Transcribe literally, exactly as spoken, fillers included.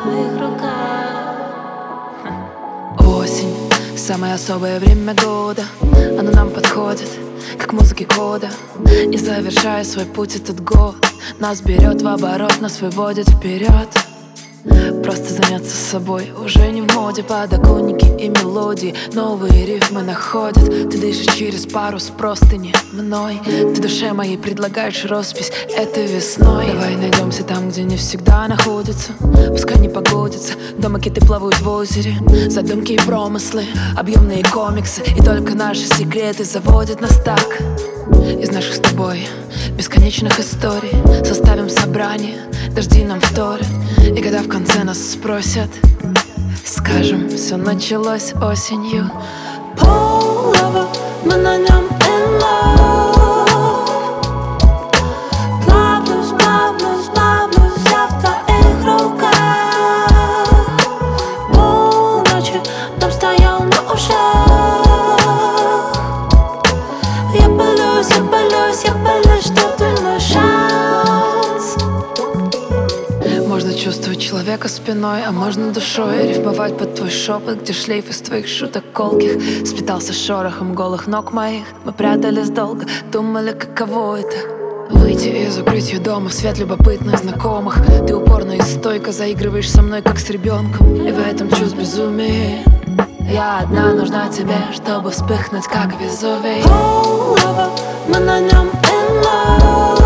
твоих руках. Осень, самое особое время года. Оно нам подходит, как музыки кода. И завершая свой путь этот год, нас берет в оборот, нас выводит вперед. Просто заняться собой уже не в моде. Подоконники и мелодии, новые рифмы находят. Ты дышишь через парус простыни мной. Ты душе моей предлагаешь роспись этой весной. Давай найдемся там, где не всегда находится. Пускай не погодится, дома киты плавают в озере. Задумки и промыслы, объемные комиксы. И только наши секреты заводят нас так. Из наших с тобой бесконечных историй составим собрание, дожди нам вторят. И когда в конце нас спросят, скажем, все началось осенью. Полова, мы на нем in love. Плавлюсь, плавлюсь, плавлюсь я в твоих руках. Полночи дом стоял на ушах. Я палюсь, я палюсь, я палюсь, что ты мой шанс. Можно чувствовать человека спиной, а можно душой. Рифмовать под твой шепот, где шлейф из твоих шуток колких сплетался шорохом голых ног моих. Мы прятались долго, думали, каково это выйти из укрытия дома в свет любопытных знакомых. Ты упорно и стойко заигрываешь со мной, как с ребенком. И в этом чувств безумие я одна нужна тебе, чтобы вспыхнуть, как Везувий. Полова, мы на нем in love.